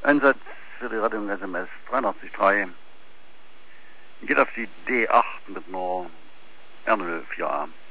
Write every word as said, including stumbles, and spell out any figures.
Einsatz für die Rettung S M S dreiundachtzig drei. Geht auf die D acht mit einer R null vier A.